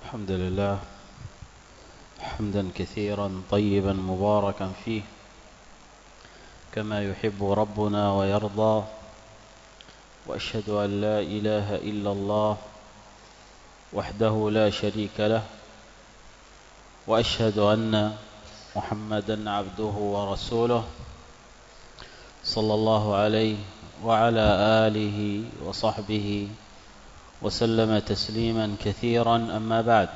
الحمد لله حمدا كثيرا طيبا مباركا فيه كما يحب ربنا ويرضى، وأشهد أن لا إله إلا الله وحده لا شريك له، وأشهد أن محمدا عبده ورسوله صلى الله عليه وعلى آله وصحبه وسلم تسليما كثيرا. أما بعد،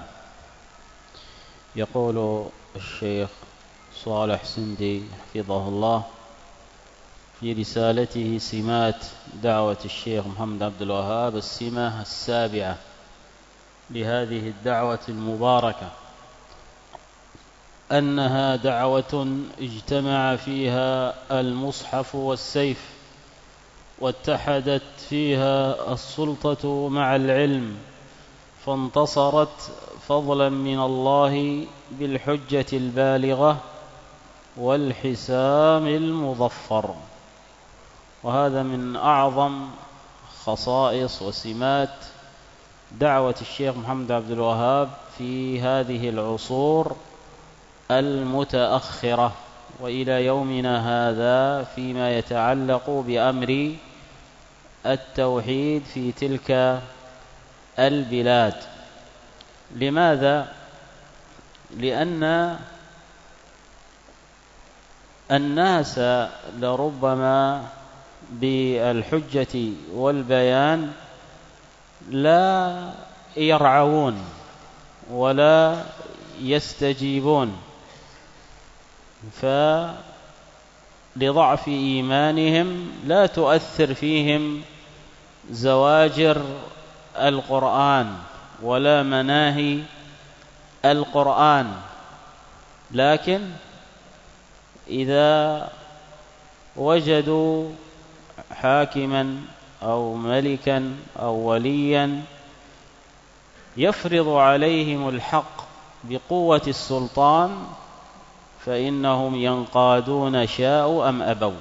يقول الشيخ صالح سندي حفظه الله في رسالته سمات دعوة الشيخ محمد عبد الوهاب، السمة السابعة لهذه الدعوة المباركة، أنها دعوة اجتمع فيها المصحف والسيف، واتحدت فيها السلطة مع العلم، فانتصرت فضلا من الله بالحجة البالغة والحسام المظفر. وهذا من أعظم خصائص وسمات دعوة الشيخ محمد عبد الوهاب في هذه العصور المتأخرة وإلى يومنا هذا فيما يتعلق بأمر التوحيد في تلك البلاد. لماذا؟ لأن الناس لربما بالحجة والبيان لا يرعون ولا يستجيبون، فلضعف إيمانهم لا تؤثر فيهم زواجر القرآن ولا مناهي القرآن. لكن إذا وجدوا حاكما أو ملكا أو وليا يفرض عليهم الحق بقوة السلطان فإنهم ينقادون شاءوا أم أبوا.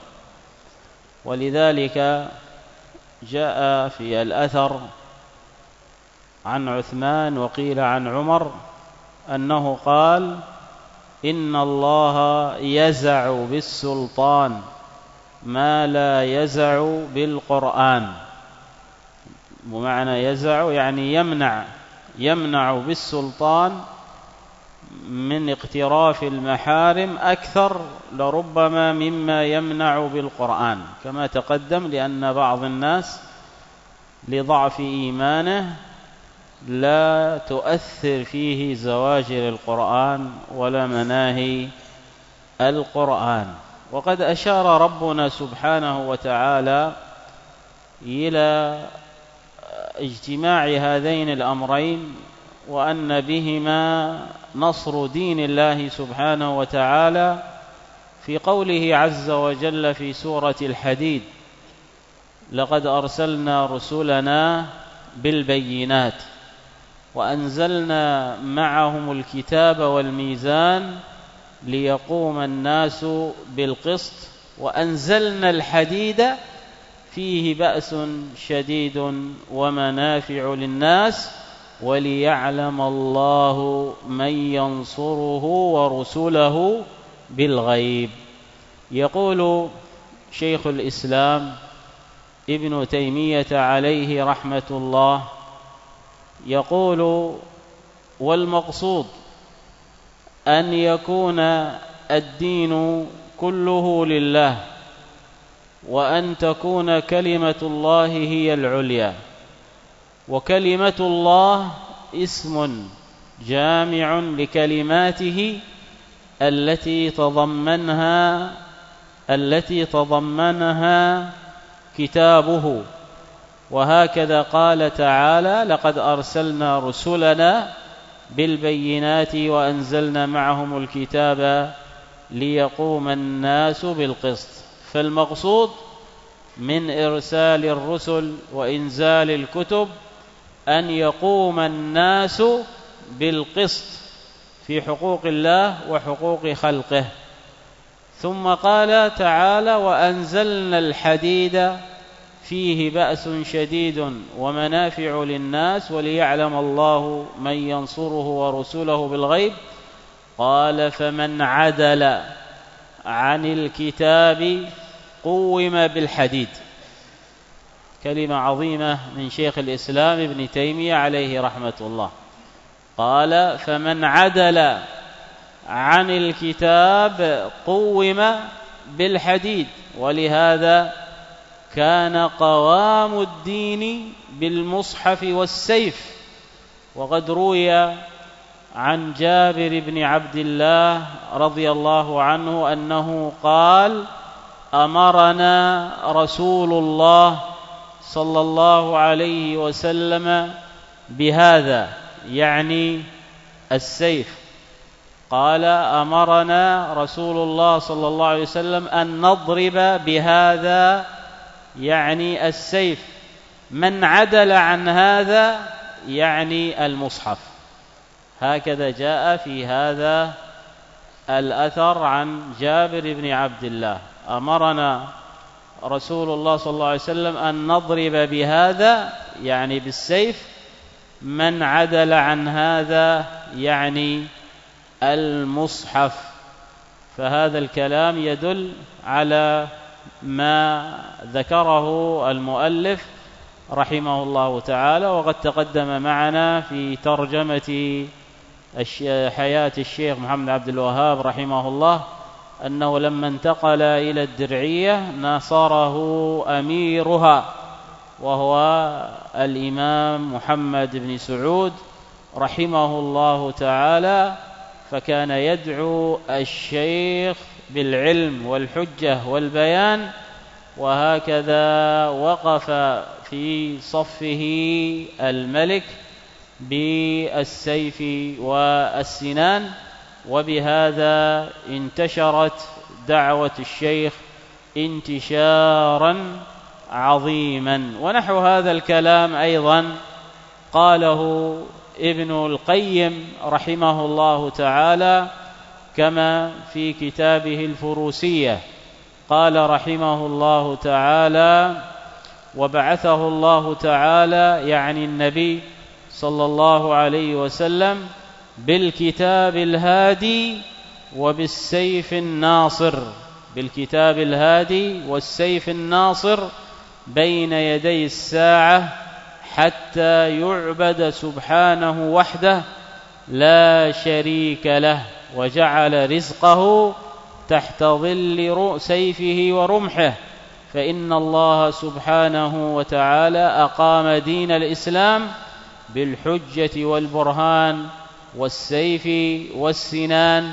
ولذلك جاء في الأثر عن عثمان وقيل عن عمر أنه قال: إن الله يزع بالسلطان ما لا يزع بالقرآن. ومعنى يزع يعني يمنع بالسلطان من اقتراف المحارم أكثر لربما مما يمنع بالقرآن، كما تقدم، لأن بعض الناس لضعف إيمانه لا تؤثر فيه زواجر القرآن ولا مناهي القرآن. وقد أشار ربنا سبحانه وتعالى إلى اجتماع هذين الأمرين، وأن بهما نصر دين الله سبحانه وتعالى في قوله عز وجل في سورة الحديد: لقد أرسلنا رسلنا بالبينات وأنزلنا معهم الكتاب والميزان ليقوم الناس بالقسط وأنزلنا الحديد فيه بأس شديد ومنافع للناس وليعلم الله من ينصره ورسله بالغيب. يقول شيخ الإسلام ابن تيمية عليه رحمة الله، يقول: والمقصود أن يكون الدين كله لله، وأن تكون كلمة الله هي العليا. وكلمة الله اسم جامع لكلماته التي تضمنها كتابه. وهكذا قال تعالى: لقد أرسلنا رسلنا بالبينات وأنزلنا معهم الكتاب ليقوم الناس بالقسط. فالمقصود من إرسال الرسل وإنزال الكتب أن يقوم الناس بالقسط في حقوق الله وحقوق خلقه. ثم قال تعالى: وأنزلنا الحديد فيه بأس شديد ومنافع للناس وليعلم الله من ينصره ورسله بالغيب. قال: فمن عدل عن الكتاب قوم بالحديد. كلمة عظيمة من شيخ الإسلام ابن تيمية عليه رحمة الله. قال: فمن عدل عن الكتاب قوم بالحديد. ولهذا كان قوام الدين بالمصحف والسيف. وقد روي عن جابر بن عبد الله رضي الله عنه أنه قال: أمرنا رسول الله صلى الله عليه وسلم بهذا، يعني السيف. قال: أمرنا رسول الله صلى الله عليه وسلم أن نضرب بهذا، يعني السيف. من عدل عن هذا يعني المصحف. هكذا جاء في هذا الأثر عن جابر بن عبد الله: أمرنا رسول الله صلى الله عليه وسلم أن نضرب بهذا، يعني بالسيف. من عدل عن هذا يعني المصحف. فهذا الكلام يدل على ما ذكره المؤلف رحمه الله تعالى. وقد تقدم معنا في ترجمة حياة الشيخ محمد عبد الوهاب رحمه الله أنه لما انتقل إلى الدرعية ناصره أميرها، وهو الإمام محمد بن سعود رحمه الله تعالى، فكان يدعو الشيخ بالعلم والحجة والبيان. وهكذا وقف في صفه الملك بالسيف والسنان. وبهذا انتشرت دعوة الشيخ انتشارا عظيما. ونحو هذا الكلام أيضا قاله ابن القيم رحمه الله تعالى، كما في كتابه الفروسية. قال رحمه الله تعالى: وبعثه الله تعالى، يعني النبي صلى الله عليه وسلم، بالكتاب الهادي وبالسيف الناصر. بالكتاب الهادي والسيف الناصر بين يدي الساعة، حتى يعبد سبحانه وحده لا شريك له، وجعل رزقه تحت ظل سيفه ورمحه. فإن الله سبحانه وتعالى أقام دين الإسلام بالحجة والبرهان والسيف والسنان،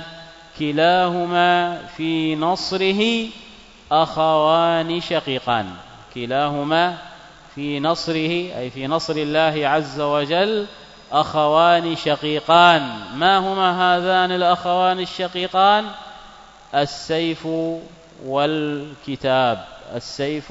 كلاهما في نصره أخوان شقيقان. كلاهما في نصره، أي في نصر الله عز وجل، أخوان شقيقان. ما هما هذان الأخوان الشقيقان؟ السيف والكتاب. السيف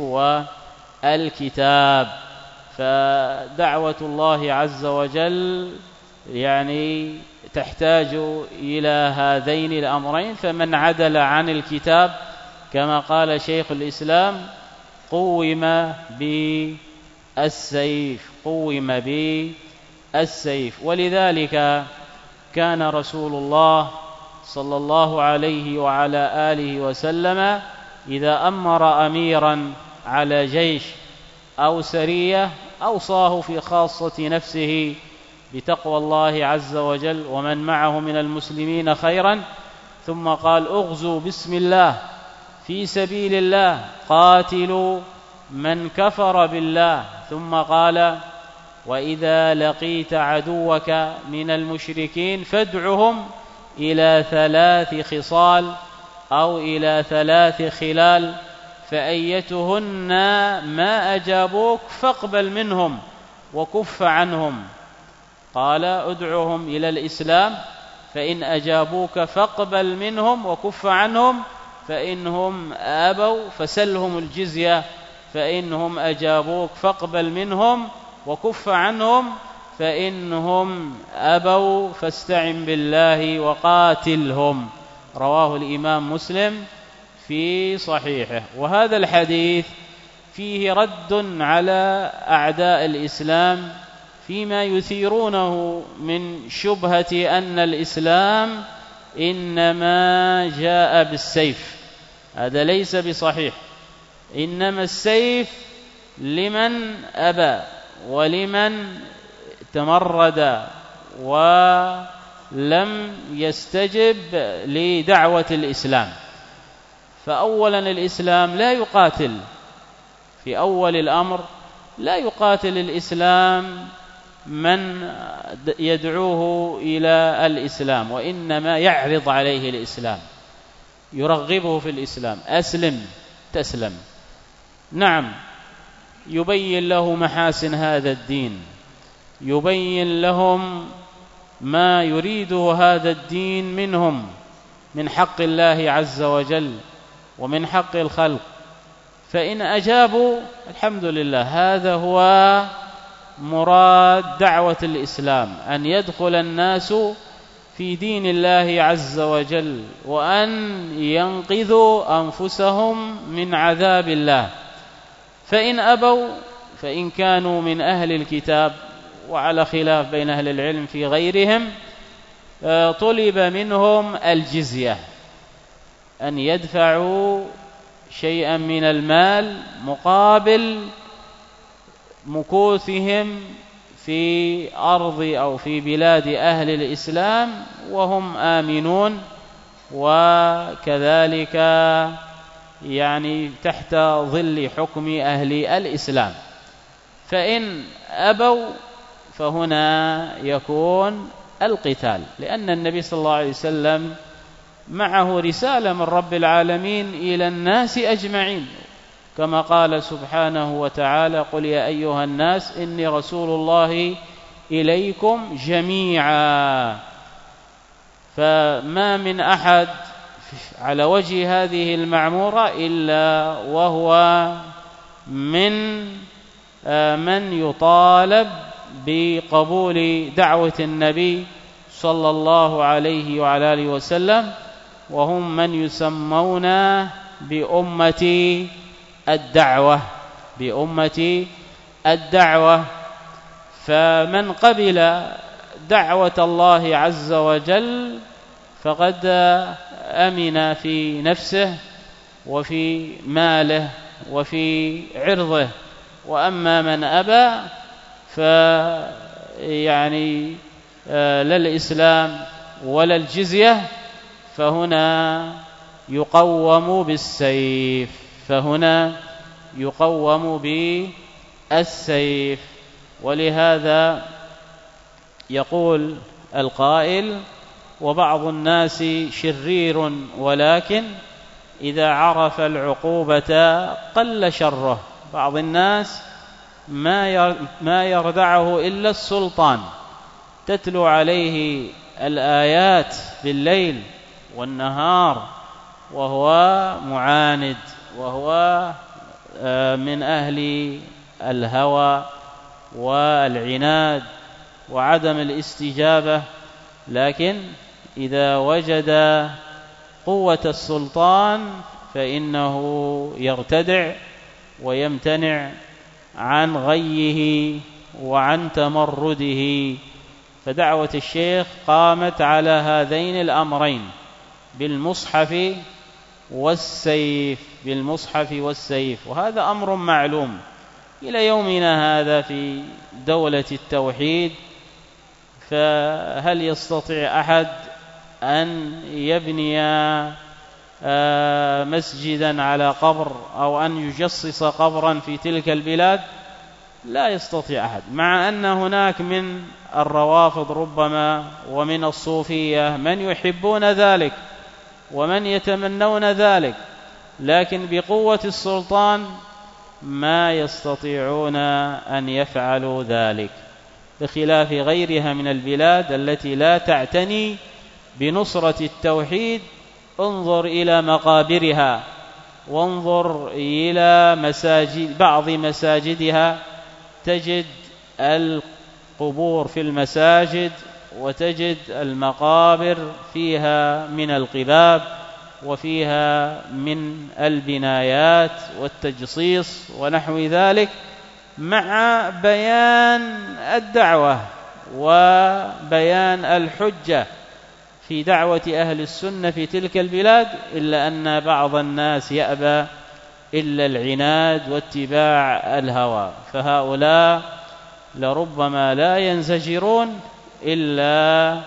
والكتاب. فدعوة الله عز وجل يعني تحتاج إلى هذين الأمرين. فمن عدل عن الكتاب كما قال شيخ الإسلام قوم بالسيف. قوم بالسيف. ولذلك كان رسول الله صلى الله عليه وعلى آله وسلم إذا أمر أميرا على جيش أو سرية أوصاه في خاصة نفسه بتقوى الله عز وجل ومن معه من المسلمين خيرا، ثم قال: اغزوا بسم الله في سبيل الله، قاتلوا من كفر بالله. ثم قال: وإذا لقيت عدوك من المشركين فادعهم إلى 3 خصال أو إلى 3 خلال، فأيتهن ما أجابوك فاقبل منهم وكف عنهم. قال: ادعهم إلى الإسلام، فإن أجابوك فاقبل منهم وكف عنهم، فإنهم أبوا فسلهم الجزية، فإنهم أجابوك فاقبل منهم وكف عنهم، فإنهم أبوا فاستعن بالله وقاتلهم. رواه الإمام مسلم في صحيحه. وهذا الحديث فيه رد على أعداء الإسلام فيما يثيرونه من شبهة أن الإسلام إنما جاء بالسيف. هذا ليس بصحيح، إنما السيف لمن أبى ولمن تمرد ولم يستجب لدعوة الإسلام. فأولا الإسلام لا يقاتل، في أول الأمر لا يقاتل الإسلام من يدعوه إلى الإسلام، وإنما يعرض عليه الإسلام، يرغبه في الإسلام، أسلم تسلم. نعم، يبين له محاسن هذا الدين، يبين لهم ما يريده هذا الدين منهم من حق الله عز وجل ومن حق الخلق. فإن أجابوا الحمد لله، هذا هو مراد دعوة الإسلام، أن يدخل الناس في دين الله عز وجل وأن ينقذوا أنفسهم من عذاب الله. فإن أبوا، فإن كانوا من أهل الكتاب، وعلى خلاف بين أهل العلم في غيرهم، طلب منهم الجزية، أن يدفعوا شيئا من المال مقابل مكوثهم في أرض أو في بلاد أهل الإسلام وهم آمنون، وكذلك يعني تحت ظل حكم أهل الإسلام. فإن أبوا فهنا يكون القتال، لأن النبي صلى الله عليه وسلم معه رسالة من رب العالمين إلى الناس أجمعين، كما قال سبحانه وتعالى: قل يا أيها الناس إني رسول الله إليكم جميعا. فما من أحد على وجه هذه المعمورة إلا وهو من يطالب بقبول دعوة النبي صلى الله عليه وعلى آله وسلم، وهم من يسمون بأمة الدعوة. فمن قبل دعوة الله عز وجل فقد أمن في نفسه وفي ماله وفي عرضه. وأما من أبى فيعني لا الإسلام ولا الجزية، فهنا يقوم بالسيف. ولهذا يقول القائل: وبعض الناس شرير ولكن إذا عرف العقوبة قل شره. بعض الناس ما يردعه إلا السلطان، تتلو عليه الآيات بالليل والنهار وهو معاند، وهو من أهل الهوى والعناد وعدم الاستجابة. لكن إذا وجد قوة السلطان فإنه يرتدع ويمتنع عن غيه وعن تمرده. فدعوة الشيخ قامت على هذين الأمرين، بالمصحف والسيف. وهذا أمر معلوم إلى يومنا هذا في دولة التوحيد. فهل يستطيع أحد أن يبني مسجدا على قبر أو أن يجصص قبرا في تلك البلاد؟ لا يستطيع أحد، مع أن هناك من الروافض ربما ومن الصوفية من يحبون ذلك ومن يتمنون ذلك، لكن بقوة السلطان ما يستطيعون أن يفعلوا ذلك، بخلاف غيرها من البلاد التي لا تعتني بنصرة التوحيد. انظر إلى مقابرها، وانظر إلى بعض مساجدها، تجد القبور في المساجد وتجد المقابر فيها من القباب وفيها من البنايات والتجصيص ونحو ذلك، مع بيان الدعوة وبيان الحجة في دعوة أهل السنة في تلك البلاد، إلا أن بعض الناس يأبى إلا العناد واتباع الهوى، فهؤلاء لربما لا ينزجرون إلا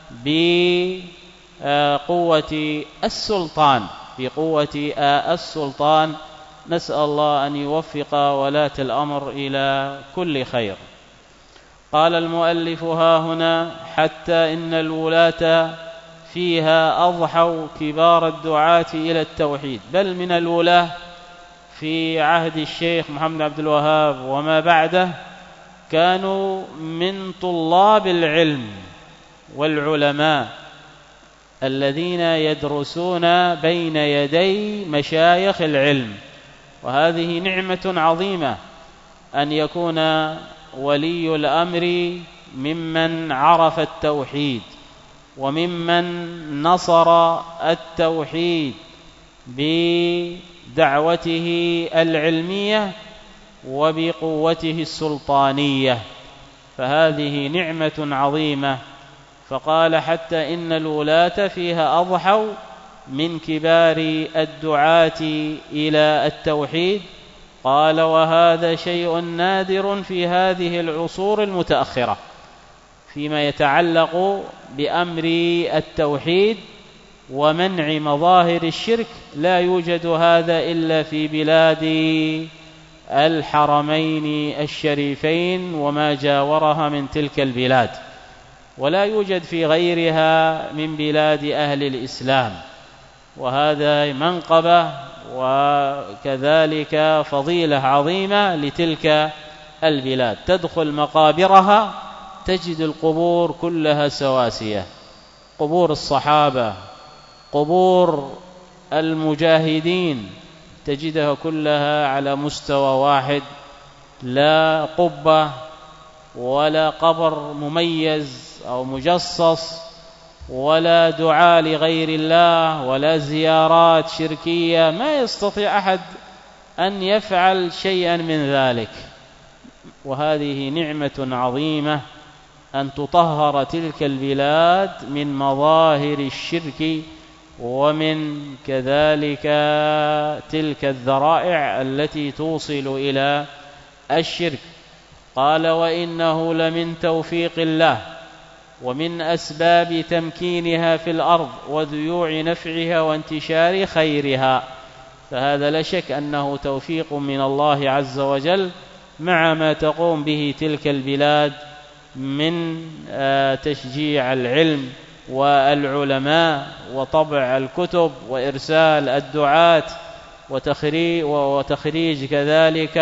بقوة السلطان، نسأل الله أن يوفق ولاة الأمر إلى كل خير. قال المؤلف ها هنا: حتى إن الولاة فيها أضحوا كبار الدعاة إلى التوحيد. بل من الولاة في عهد الشيخ محمد عبد الوهاب وما بعده كانوا من طلاب العلم والعلماء الذين يدرسون بين يدي مشايخ العلم، وهذه نعمة عظيمة أن يكون ولي الأمر ممن عرف التوحيد وممن نصر التوحيد بدعوته العلمية وبقوته السلطانية، فهذه نعمة عظيمة. فقال: حتى إن الولاة فيها أضحوا من كبار الدعاة إلى التوحيد. قال: وهذا شيء نادر في هذه العصور المتأخرة فيما يتعلق بأمر التوحيد ومنع مظاهر الشرك، لا يوجد هذا إلا في بلاد الحرمين الشريفين وما جاورها من تلك البلاد، ولا يوجد في غيرها من بلاد أهل الإسلام. وهذا منقبة وكذلك فضيلة عظيمة لتلك البلاد. تدخل مقابرها تجد القبور كلها سواسية، قبور الصحابة، قبور المجاهدين، تجدها كلها على مستوى واحد، لا قبة ولا قبر مميز أو مجصص ولا دعاء لغير الله ولا زيارات شركية. ما يستطيع أحد أن يفعل شيئا من ذلك، وهذه نعمة عظيمة أن تطهر تلك البلاد من مظاهر الشرك ومن كذلك تلك الذرائع التي توصل إلى الشرك. قال: وإنه لمن توفيق الله ومن أسباب تمكينها في الأرض وذيوع نفعها وانتشار خيرها. فهذا لا شك أنه توفيق من الله عز وجل مع ما تقوم به تلك البلاد من تشجيع العلم والعلماء وطبع الكتب وإرسال الدعاة وتخريج كذلك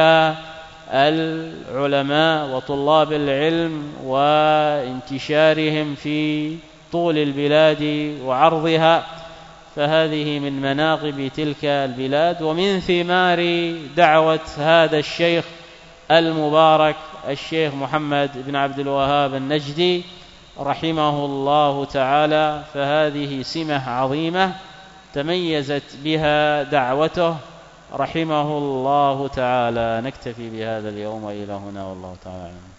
العلماء وطلاب العلم وانتشارهم في طول البلاد وعرضها. فهذه من مناقب تلك البلاد ومن ثمار دعوة هذا الشيخ المبارك الشيخ محمد بن عبد الوهاب النجدي رحمه الله تعالى. فهذه سمة عظيمة تميزت بها دعوته رحمه الله تعالى. نكتفي بهذا اليوم وإلى هنا، والله تعالى أعلم.